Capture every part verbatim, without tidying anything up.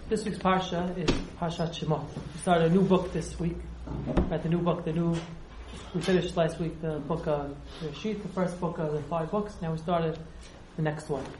This week's parsha is Parshat Shemot. We started a new book this week. At the new book, the new. We finished last week the book of Reshit, the first book of the five books. Now we started the next one.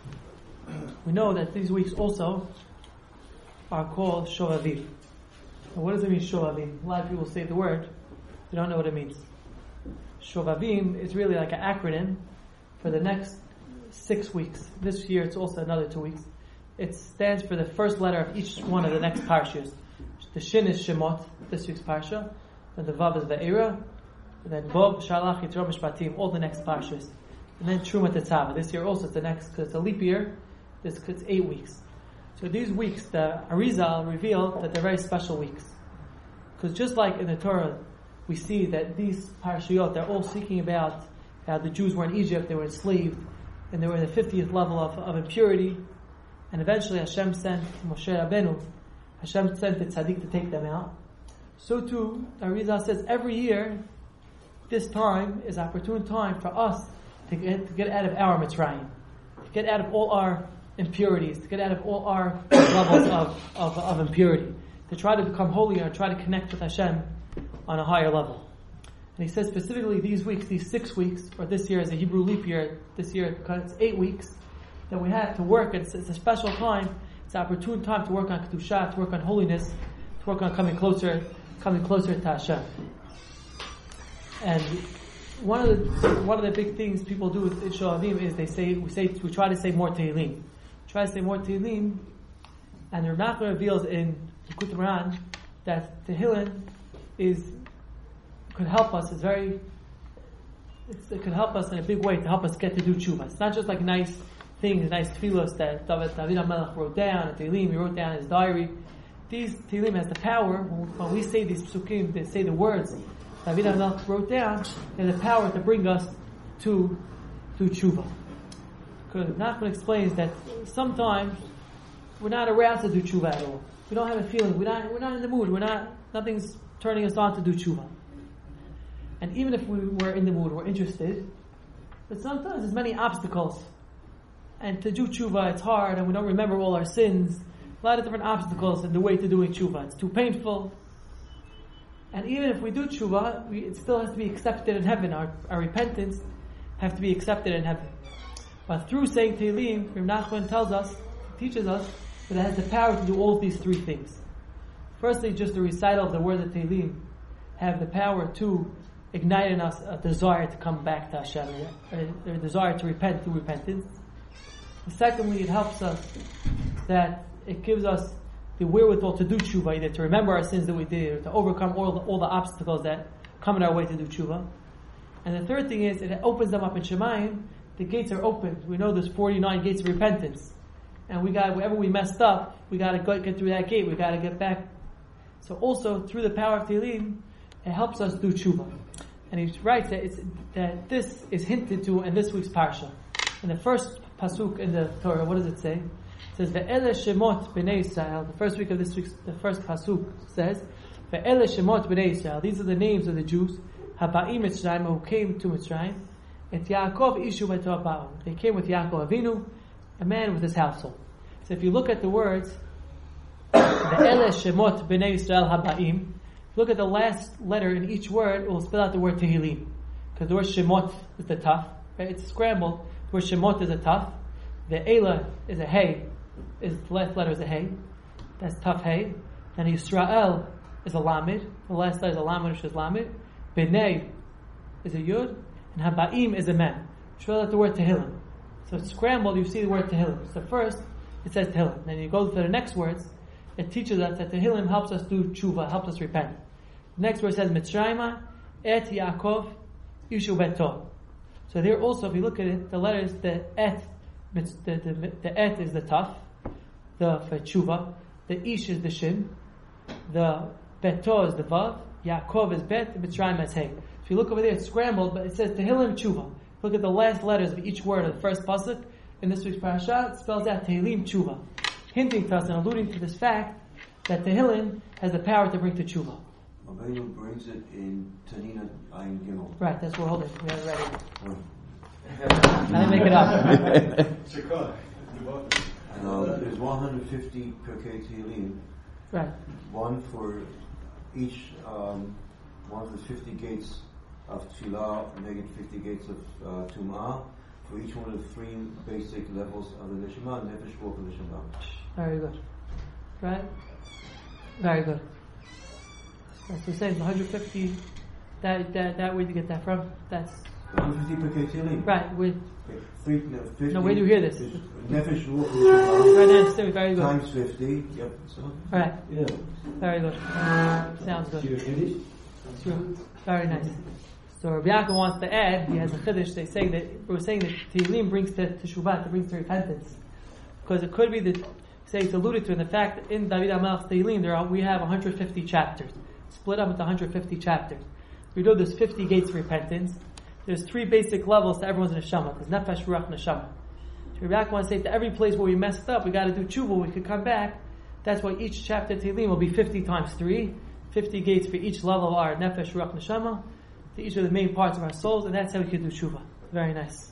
We know that these weeks also are called Shovavim. And what does it mean, Shovavim? A lot of people say the word, they don't know what it means. Shovavim is really like an acronym for the next six weeks. This year it's also another two weeks. It stands for the first letter of each one of the next parshas. The Shin is Shemot, this week's parsha. Then the Vav is Ve'era. And then Bob, Shalach, Yitro, Mishpatim, all the next parshas. And then Truma Tetzava. This year also it's the next, because it's a leap year, this, it's eight weeks. So these weeks, the Arizal revealed that they're very special weeks. Because just like in the Torah, we see that these parashiyot, they're all speaking about how the Jews were in Egypt, they were enslaved, and they were in the fiftieth level of, of impurity. And eventually Hashem sent Moshe Rabbeinu, Hashem sent the tzaddik to take them out. So too, Arizal says every year, this time is opportune time for us to get, to get out of our Mitzrayim, to get out of all our impurities, to get out of all our levels of, of, of impurity, to try to become holier and try to connect with Hashem on a higher level. And he says specifically these weeks, these six weeks, or this year is a Hebrew leap year, this year because it's eight weeks, that we have to work. It's, it's a special time. It's an opportune time to work on Kedusha, to work on holiness, to work on coming closer, coming closer to Hashem. And one of the one of the big things people do with Shovavim is they say we say we try to say more Tehillim, try to say more Tehillim, and the Rav Nachman reveals in Likutei Moharan that Tehillim is could help us. It's very it's, it could help us in a big way to help us get to do tshuva. It's not just like nice things, nice tefillos that David David HaMelech wrote down, and Tehillim he wrote down in his diary. These Tehillim has the power, when we say these psukim, they say the words David HaMelech wrote down, they have the power to bring us to, to tshuva. Because Nachman explains that sometimes we're not aroused to do tshuva at all. We don't have a feeling, we're not, we're not in the mood, we're not, nothing's turning us on to do tshuva. And even if we were in the mood, we're interested, but sometimes there's many obstacles. And to do tshuva, it's hard, and we don't remember all our sins. A lot of different obstacles in the way to doing tshuva. It's too painful. And even if we do tshuva, we, it still has to be accepted in heaven. Our, our repentance have to be accepted in heaven. But through saying Tehillim, Rav Nachman tells us, teaches us, that it has the power to do all of these three things. Firstly, just the recital of the word of Tehillim have the power to ignite in us a desire to come back to Hashem, a, a desire to repent through repentance. Secondly, it helps us that it gives us the wherewithal to do tshuva, either to remember our sins that we did, or to overcome all the, all the obstacles that come in our way to do tshuva. And the third thing is, it opens them up in Shemayim. The gates are open. We know there's forty-nine gates of repentance, and we got wherever we messed up, we got to go, get through that gate. We got to get back. So also through the power of Tehillim, it helps us do tshuva. And he writes that it's, that this is hinted to in this week's parsha. In the first pasuk in the Torah, what does it say? It says, "Ve'ele shemot b'nei Yisrael." The first week of this week's, the first pasuk says, "Ve'ele shemot b'nei Yisrael." These are the names of the Jews, haba'im Mitzrayim, who came to Mitzrayim. Et Yaakov ishu beto ba'u. They came with Yaakov Avinu, a man with his household. So if you look at the words, "Ve'ele shemot b'nei Yisrael haba'im," look at the last letter in each word, it will spell out the word Tehillim. Because the word shemot is the tough, right? It's scrambled. The word Shemot is a tough. The Eila is a Hey. Is the last letter is a Hey. That's tough Hey. And Yisrael is a Lamed. The last letter is a Lamed, which is Lamed. B'nei is a Yud. And Haba'im is a Mem. Show out the word Tehillim. So it's scrambled, you see the word Tehillim. So first, it says Tehillim. Then you go to the next words, it teaches us that Tehillim helps us do tshuva, helps us repent. The next word says Mitzrayma, Et Yaakov, Ishu Beto. So there also, if you look at it, the letters, the et, the, the, the et is the taf, the for tshuva, the ish is the shin, the beto is the vav, Yaakov is bet, Mitzrayim is hey. If you look over there, it's scrambled, but it says Tehillim tshuva. Look at the last letters of each word of the first pasuk in this week's parasha. It spells out Tehillim tshuva, hinting to us and alluding to this fact that Tehillim has the power to bring to tshuva. Avinu brings it in Tanina Ayin Gimel. Right, that's what we're holding. We have it ready. Oh. I didn't make it up. Um, there's one hundred fifty Pirkei Tehillim. Right. One for each, um, one of the fifty gates of Tfilah, negative fifty gates of uh, Tum'ah, for each one of the three basic levels of the Neshama, Nefesh, Ruach, and Neshama. Very good. Right? Very good. That's the same, one hundred fifty, that, that, that, where do you get that from? That's... one hundred fifty Pirkei Tehillim. Right, with... Okay. Three, no, fifty, no, where do you hear this? Nefesh, Ruach, and Neshama. Right, that's very good. Times fifty, yep, so. Right. Yeah. Very good. Sounds good. Sure. Very nice. So Rabbi Yaakov wants to add, he has a chiddush, they say that, we're saying that Tehillim brings to Teshuvah, it brings to repentance. Because it could be that, say it's alluded to in the fact that in David HaMelech's Tehillim, there are, we have one hundred fifty chapters, split up into one hundred fifty chapters. We know there's fifty gates of repentance. There's three basic levels to everyone's neshama. There's nefesh, ruach, neshama. So Rabbi Yaakov wants to say to every place where we messed up, we got to do tshuva, we could come back. That's why each chapter of Tehillim will be fifty times three, fifty gates for each level of our nefesh, ruach, neshama, to each of the main parts of our souls, and that's how we can do tshuva. Very nice.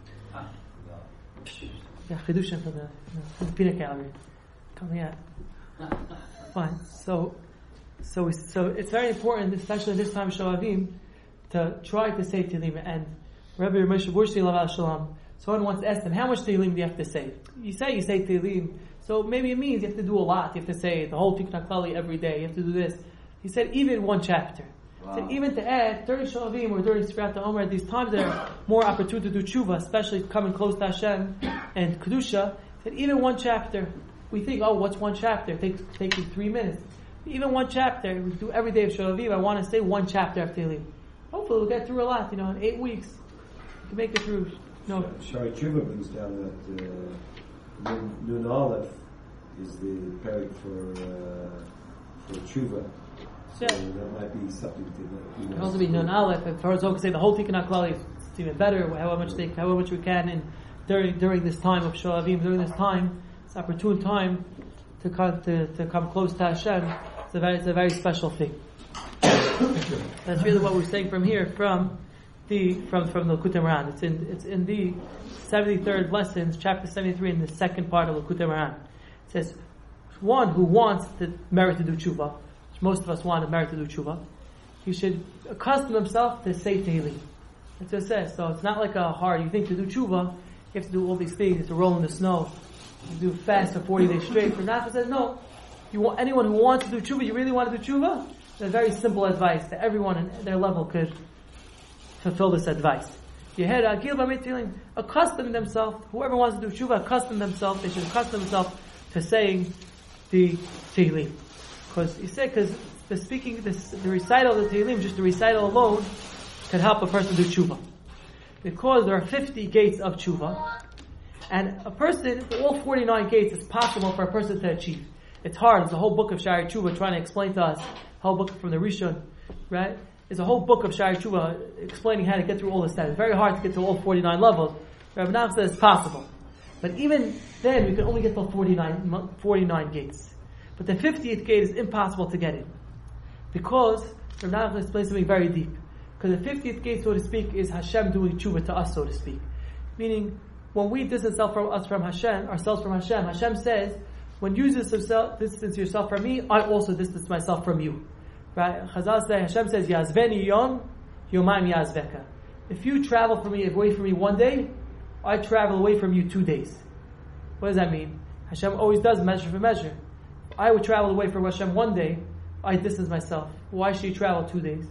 Yeah, chidushin from the, from the peanut gallery coming out. Fine. So, so, we, so it's very important, especially this time of Shavavim, to try to say Tehillim. And Rabbi Moshe Burshti Laval Shalom, someone once asked him, how much Tehillim do you have to say? You say you say Tehillim, so maybe it means you have to do a lot. You have to say the whole Tikkun HaKlali every day. You have to do this. He said even one chapter. Wow. He said even to add during Shavavim or during Sfirat HaOmer, at these times there are more opportunity to do tshuva, especially coming close to Hashem and Kedusha. He said even one chapter. We think, oh, what's one chapter? It takes takes you three minutes. Even one chapter. We do every day of Shavavim. I want to say one chapter of Tehillim. Hopefully we'll get through a lot. You know, in eight weeks, we can make it through. You know, Shari Tshuva brings down that uh, Nun, Nun Aleph is the parak for uh, for Tshuva. So yeah. That might be something to. It can also be Nun Aleph. If Torah can say the whole Tikkun HaKlali, it's even better. However much they, however much we can, and during during this time of Shavavim, during this time, it's opportune time to come to, to come close to Hashem. It's a very it's a very special thing. That's really what we're saying from here, from the from from the Likutei Moharan. It's in it's in the seventy-third lessons, chapter seventy-three, in the second part of Likutei Moharan. It says, one who wants to merit to do tshuva, which most of us want to merit to do tshuva, he should accustom himself to say Tehillim. That's what it says. So it's not like a hard. You think to do tshuva, you have to do all these things. You have to roll in the snow, you do fast for forty days straight. For Nachman says no. You want anyone who wants to do tshuva, you really want to do tshuva. It's a very simple advice that everyone at their level could fulfill this advice. You had Agil B'Mitzilim, accustom themselves, whoever wants to do tshuva, accustom themselves, they should accustom themselves to saying the Tehillim. Because you say, because the speaking, this, the recital of the Tehillim, just the recital alone, can help a person do tshuva. Because there are fifty gates of tshuva, and a person, all forty-nine gates is possible for a person to achieve. It's hard. There's a whole book of Shari Tshuva trying to explain to us, a whole book from the Rishon, right? There's a whole book of Shari Tshuva explaining how to get through all this stuff. It's very hard to get to all forty-nine levels. Rabbi Nachman says it's possible. But even then, we can only get to forty-nine, forty-nine gates. But the fiftieth gate is impossible to get in. Because Rabbi Nachman explains something very deep. Because the fiftieth gate, so to speak, is Hashem doing tshuva to us, so to speak. Meaning, when we distance ourselves from us from Hashem, ourselves from Hashem, Hashem says, when you distance yourself from me, I also distance myself from you. Right? Chazal say, Hashem says, Yazveni yom, yomayim yazveka. If you travel from me, away from me one day, I travel away from you two days. What does that mean? Hashem always does measure for measure. If I would travel away from Hashem one day, I distance myself. Why should you travel two days?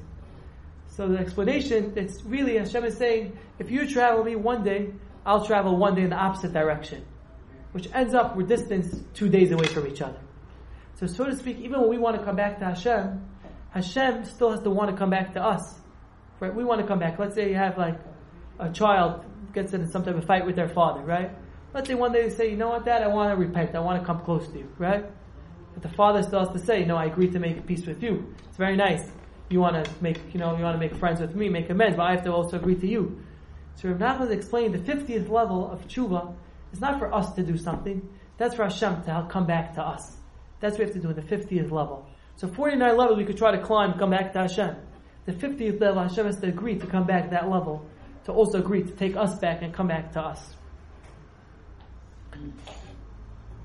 So the explanation, it's really Hashem is saying, if you travel me one day, I'll travel one day in the opposite direction. Which ends up, we're distanced two days away from each other. So, so to speak, even when we want to come back to Hashem, Hashem still has to want to come back to us. Right? We want to come back. Let's say you have like a child gets in some type of fight with their father, right? Let's say one day they say, you know what, Dad, I want to repent. I want to come close to you, right? But the father still has to say, no, I agree to make peace with you. It's very nice. You want to make, you know, you want to make friends with me, make amends, but I have to also agree to you. So Rav Nachman is explaining the fiftieth level of tshuva. It's not for us to do something. That's for Hashem to come back to us. That's what we have to do in the fiftieth level. So forty-nine levels we could try to climb, come back to Hashem. The fiftieth level, Hashem has to agree to come back to that level, to also agree to take us back and come back to us.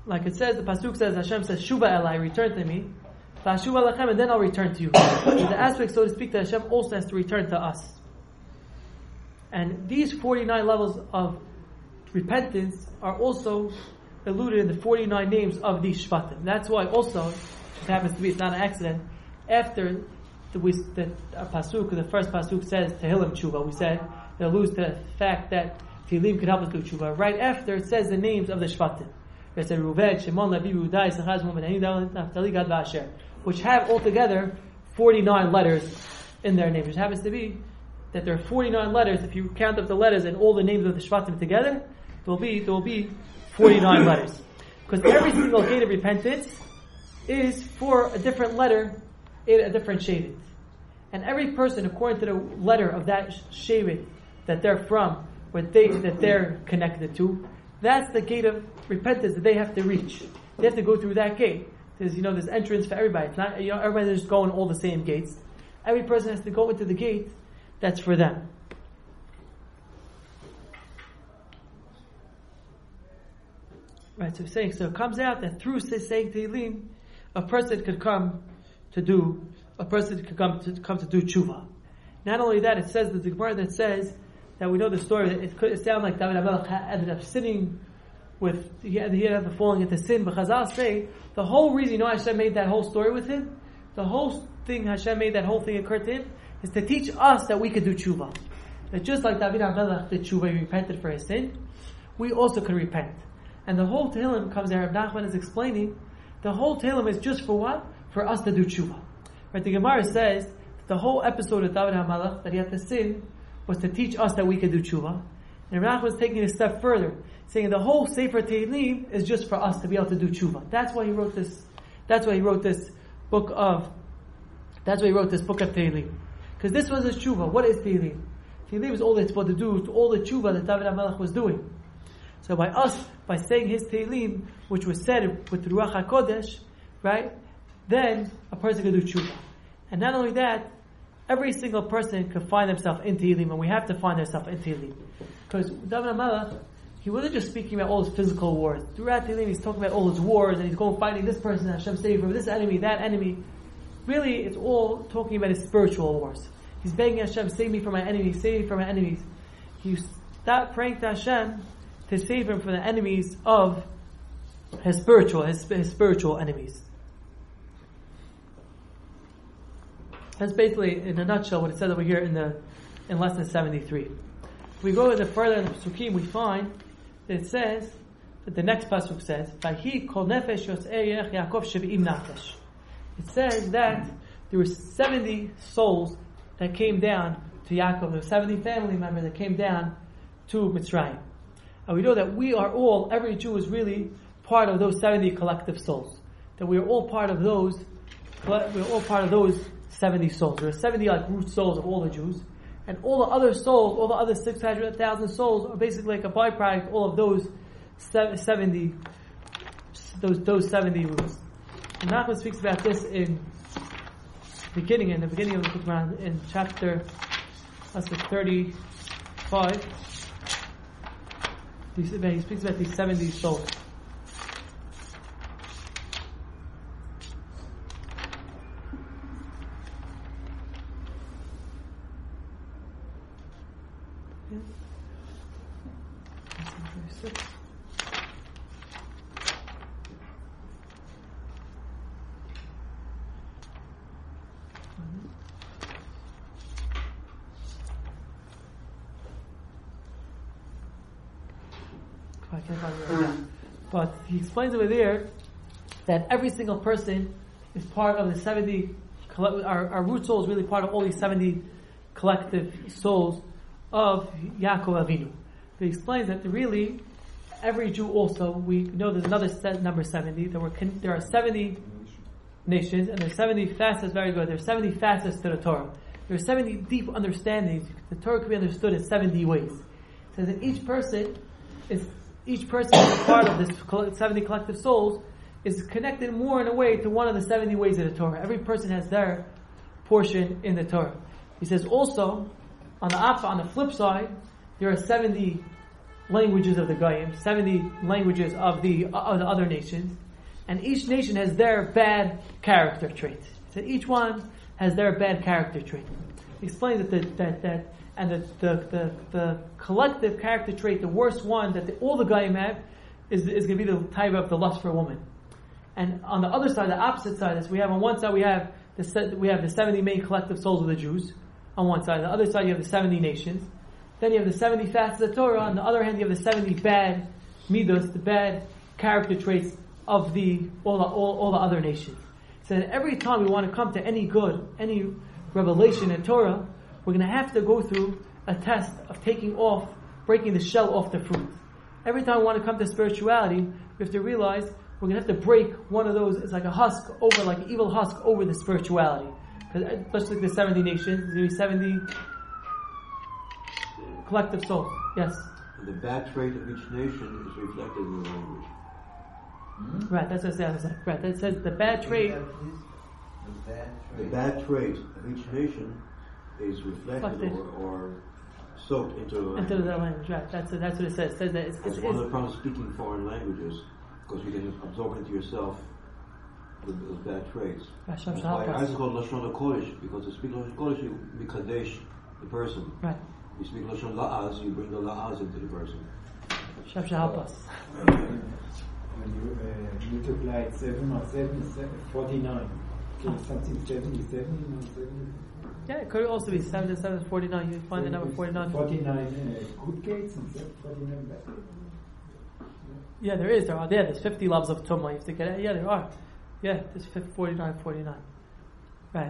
like it says, the pasuk says, Hashem says, Shuva Elai, return to me. Vashuva Lachem, and then I'll return to you. The aspect, so to speak, that Hashem also has to return to us. And these forty-nine levels of repentance are also alluded in the forty-nine names of these Shvatim. That's why also, it happens to be, it's not an accident, after the, we, the uh, pasuk, the first pasuk says Tehillim Tshuva, we said, it alludes to the fact that Tehillim can help us do Tshuva. Right after, it says the names of the Shvatim. It said Reuven, Shimon, Levi, Yehuda, Issachar, Zebulun, Naphtali, Gad, Asher, which have altogether forty-nine letters in their names. Which happens to be that there are forty-nine letters. If you count up the letters and all the names of the Shvatim together, there will be there will be forty-nine letters. Because every single gate of repentance is for a different letter in a different Shevet. And every person, according to the letter of that Shevet that they're from, or they that they're connected to, that's the gate of repentance that they have to reach. They have to go through that gate. There's, you know, there's entrance for everybody. It's not, you know, everybody's just going all the same gates. Every person has to go into the gate that's for them. Right, so saying, so it comes out that through saying Tehillim, a person could come to do, a person could come to come to do tshuva. Not only that, it says, there's a Gemara that says, that we know the story, that it could sound like David HaMelech ended up sinning with, he ended up falling into sin, but Chazal say, the whole reason, you know, Hashem made that whole story with him, the whole thing, Hashem made that whole thing occur to him, is to teach us that we could do tshuva. That just like David HaMelech did tshuva, he repented for his sin, we also could repent. And the whole Tehillim comes there, Rav Nachman is explaining, the whole Tehillim is just for what? For us to do tshuva. Right, the Gemara says, the whole episode of David HaMelech, that he had to sin, was to teach us that we could do tshuva. And Rav Nachman was taking it a step further, saying the whole Sefer Tehillim is just for us to be able to do tshuva. That's why he wrote this, that's why he wrote this book of, that's why he wrote this book of Tehillim. Because this was his tshuva. What is Tehillim? Tehillim is all that it's supposed to do to all the tshuva that David HaMelech was doing. So by us, by saying his Tehillim, which was said with Ruach HaKodesh, right, then a person can do tshuva. And not only that, every single person can find themselves in Tehillim, and we have to find ourselves in Tehillim. Because David HaMelech, he wasn't just speaking about all his physical wars. Throughout Tehillim, he's talking about all his wars, and he's going fighting this person, Hashem save from this enemy, that enemy. Really, it's all talking about his spiritual wars. He's begging Hashem, save me from my enemies, save me from my enemies. He stopped praying to Hashem to save him from the enemies of his spiritual, his, his spiritual enemies. That's basically, in a nutshell, what it says over here in the in lesson seventy-three. If we go a bit further in the Pesukim, we find that it says, that the next pasuk says, "Vahi kol nefesh yotzei Yaakov shev'im nafesh." It says that there were seventy souls that came down to Yaakov. There were seventy family members that came down to Mitzrayim. And we know that we are all, every Jew is really part of those seventy collective souls. That we are all part of those, we are all part of those seventy souls. There are seventy like root souls of all the Jews. And all the other souls, all the other six hundred thousand souls are basically like a byproduct of all of those seventy, those, those seventy roots. And Nachman speaks about this in the beginning, in the beginning of the Quran, in chapter, that's the thirty-five. He speaks about these seventy souls. But he explains over there that every single person is part of the seventy, our, our root soul is really part of all these seventy collective souls of Yaakov Avinu. But he explains that really, every Jew also, we know there's another set, number seventy, there, were, there are seventy nations, and there's seventy facets, very good, there's seventy facets to the Torah. There are seventy deep understandings. The Torah can be understood in seventy ways. So that each person is Each person is part of this seventy collective souls is connected more in a way to one of the seventy ways of the Torah. Every person has their portion in the Torah. He says also, on the on the flip side, there are seventy languages of the Goyim, seventy languages of the, uh, of the other nations, and each nation has their bad character trait. So each one has their bad character trait. He explained that the, that that and the the, the the collective character trait, the worst one that the, all the Goyim have, is is going to be the type of the lust for a woman. And on the other side, the opposite side is we have on one side we have the we have the seventy main collective souls of the Jews. On one side, on the other side you have the seventy nations. Then you have the seventy facets of Torah. On the other hand, you have the seventy bad midos, the bad character traits of the all the all, all the other nations. So that every time we want to come to any good, any revelation in Torah, we're going to have to go through a test of taking off, breaking the shell off the fruit. Every time we want to come to spirituality, we have to realize we're going to have to break one of those. It's like a husk over, like an evil husk over the spirituality. Because let's look at the seventy nations. There's going to be seventy collective souls. Yes. And the bad trait of each nation is reflected in the language. Mm-hmm. Right. That's what it says. Right. That says the bad trait. The bad trait of each nation is reflected or, or soaked into the language. Into the language. Right. That's that's what it says. It says that it's, it's, it's one of the problems of speaking foreign languages, because you can absorb into yourself those bad traits. That's why it's called Lashon HaKodesh, because to speak Lashon HaKodesh, you Mikadesh the person. Right. You speak Lashon La'az, you bring the La'az into the person. Hashem shall help us. When you uh, multiply seven or seven, seven, forty-nine. Okay, something seventy-seven or seventy. Yeah, it could also be seven to seven, forty-nine. You find the number forty-nine. Forty-nine uh, good gates and forty-nine bad gates. Yeah, there is. There are. Yeah, there's fifty loves of Tumah. You have to get it. Yeah, there are. Yeah, there's forty-nine, forty-nine. Right.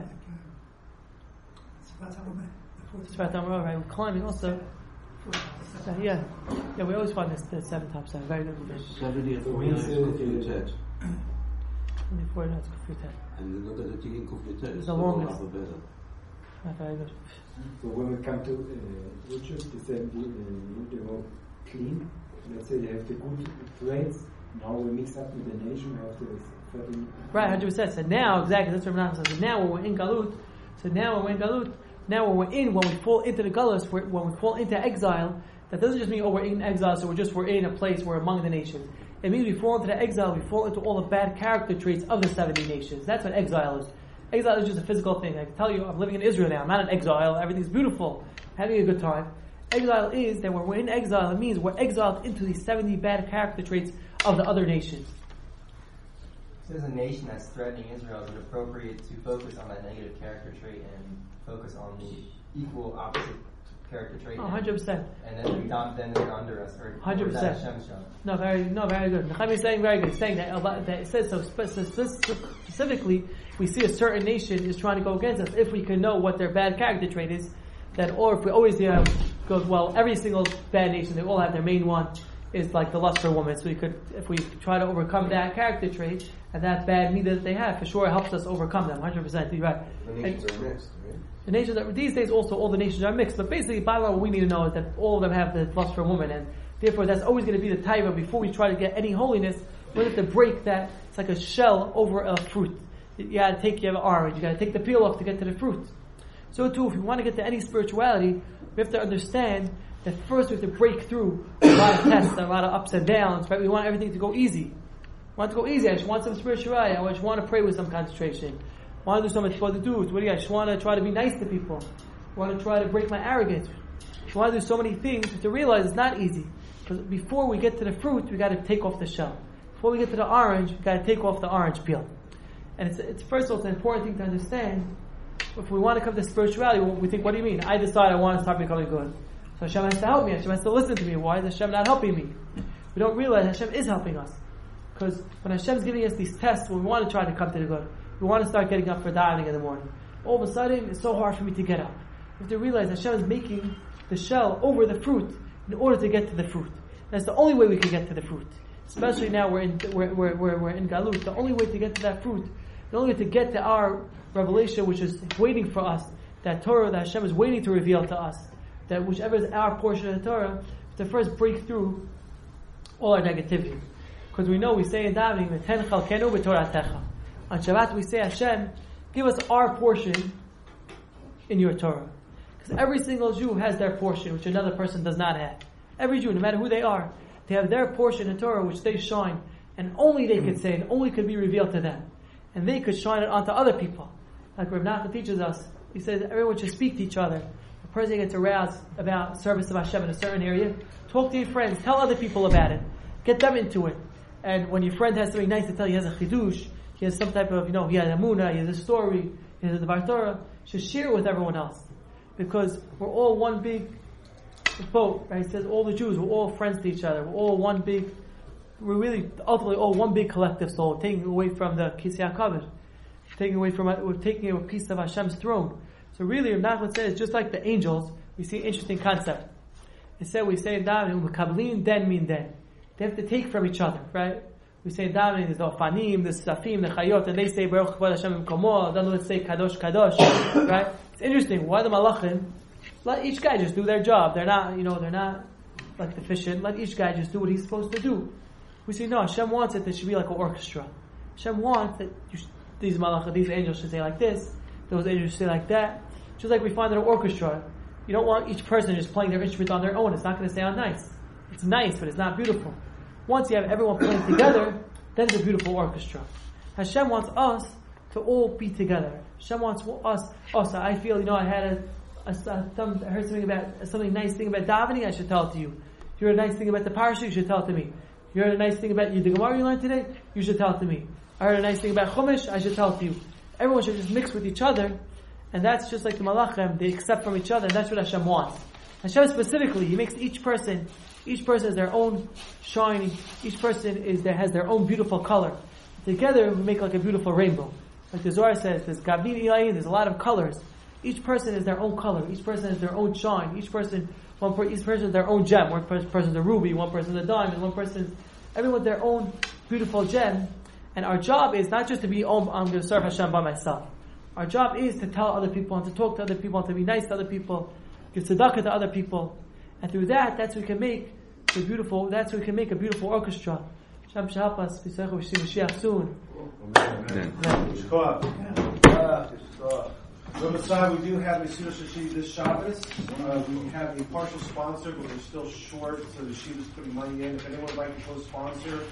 Sfat HaMorah, right? We're climbing also. Uh, yeah, yeah. We always find this the seven times seven. Very good. Seventy and forty-nine is Kuf Yutet. Forty-nine is Kuf Yutet. And you look at the Tikkun Kuf Yutet. It's the longest. Right, very good. So when we come to uh, Richard, the seventy, uh, they were clean. Let's say they have the good traits. Now we mix up with the nation of the thirteen. Right, one hundred percent. So now, exactly, that's what Menachem says. So now when we're in Galut, so now when we're in Galut, now when we're in, when we fall into the Galus, when we fall into exile, that doesn't just mean, oh, we're in exile, so we're just, we're in a place, we're among the nations. It means we fall into the exile, we fall into all the bad character traits of the seventy nations. That's what exile is. Exile is just a physical thing. I can tell you, I'm living in Israel now, I'm not in exile, everything's beautiful, having a good time. Exile is that when we're in exile, it means we're exiled into these seventy bad character traits of the other nations. So as a nation that's threatening Israel, is it appropriate to focus on that negative character trait and focus on the equal opposite character trait? Oh, one hundred percent. And then we dump them under us. Or, one hundred percent. Or Hashem's job? No, very, no, very good. Nechami is saying very good. He's saying that, that it says so specifically, we see a certain nation is trying to go against us. If we can know what their bad character trait is, that, or if we always uh, go, well, every single bad nation, they all have their main one, is like the lust for women. So we could, if we try to overcome that character trait and that bad need that they have, for sure it helps us overcome them. one hundred percent. You're right. The nations and, are mixed, right? The nations are, these days also all the nations are mixed. But basically, by law, what we need to know is that all of them have the lust for women, and therefore that's always going to be the taiva. Before we try to get any holiness, we have to break that. It's like a shell over a fruit. You got to take, you have an orange, you got to take the peel off to get to the fruit. So too, if we want to get to any spirituality, we have to understand that first we have to break through a lot of tests, a lot of ups and downs, right? We want everything to go easy. We want it to go easy. I just want some spirituality. I just want to pray with some concentration. I want to do something to do. What do you? I just want to try to be nice to people. I want to try to break my arrogance. I want to do so many things, but to realize it's not easy. Because before we get to the fruit, we got to take off the shell. Before we get to the orange, we got to take off the orange peel. And it's, it's first of all, it's an important thing to understand. If we want to come to spirituality, we think, what do you mean? I decide I want to start becoming good. So Hashem has to help me. Hashem has to listen to me. Why is Hashem not helping me? We don't realize Hashem is helping us. Because when Hashem is giving us these tests, when we want to try to come to the good, we want to start getting up for davening in the morning. All of a sudden, it's so hard for me to get up. We have to realize Hashem is making the shell over the fruit in order to get to the fruit. That's the only way we can get to the fruit. Especially now we're in we're, we're, we're, we're in Galut. The only way to get to that fruit, the only way to get to our revelation, which is waiting for us, that Torah that Hashem is waiting to reveal to us, that whichever is our portion of the Torah, to first break through all our negativity. Because we know, we say in davening, on Shabbat we say, Hashem, give us our portion in your Torah. Because every single Jew has their portion, which another person does not have. Every Jew, no matter who they are, they have their portion in Torah which they shine, and only they could say, and only could be revealed to them. And they could shine it onto other people. Like Rav Nachman teaches us, he says everyone should speak to each other. A person gets aroused about service of Hashem in a certain area, talk to your friends, tell other people about it, get them into it. And when your friend has something nice to tell you, he has a chidush, he has some type of, you know, he has a Amunah, he has a story, he has a Dvar Torah, you should share it with everyone else. Because we're all one big boat, right? It says all the Jews, we're all friends to each other, we're all one big, we're really ultimately all one big collective soul, taking away from the Kisei HaKavod, taking away from, we're taking a piece of Hashem's throne. So really, Rav Nachman says, just like the angels, we see an interesting concept. It said, we say in davening, "Mekablim den min den." They have to take from each other, right? We say in davening, there's the Ofanim, the Safim, the Chayot, and they say, Baruch Kvod Hashem B'Komo, then let's say Kadosh Kadosh, right? It's interesting. Why the Malachim? Let each guy just do their job. They're not, you know, they're not like deficient. Let each guy just do what he's supposed to do. We say, no, Hashem wants it, there should be like an orchestra. Hashem wants that you should, these Malachim, these angels should say like this, those angels should say like that. Just like we find in an orchestra, you don't want each person just playing their instrument on their own. It's not going to sound nice. It's nice, but it's not beautiful. Once you have everyone playing together, then it's a beautiful orchestra. Hashem wants us to all be together. Hashem wants us. Also, I feel, you know, I had a, a, a some, I heard something about something nice thing about davening. I should tell it to you. You heard a nice thing about the parasha. You should tell it to me. You heard a nice thing about the Gemara you learned today. You should tell it to me. I heard a nice thing about Chumash. I should tell it to you. Everyone should just mix with each other. And that's just like the Malachim, they accept from each other, and that's what Hashem wants. Hashem specifically, He makes each person, each person has their own shining, each person is there has their own beautiful color. Together we make like a beautiful rainbow. Like the Zohar says, there's Gavin Ilayin, there's a lot of colors. Each person is their own color, each person has their own shine, each person, one per, each person has their own gem. One person's a ruby, one person's a diamond, one person's, everyone with their own beautiful gem. And our job is not just to be, oh, I'm going to serve Hashem by myself. Our job is to tell other people and to talk to other people and to be nice to other people, give tzedakah to other people, and through that, that's what we can make a beautiful. That's what we can make a beautiful orchestra. Hashem should help us. We see Mashiach soon. Amen. Rabbi Sai, we do have a Sira Shashid this Shabbos. Uh, we have a partial sponsor, but we're still short, so the Yeshiva is putting money in. If anyone would like to co-sponsor,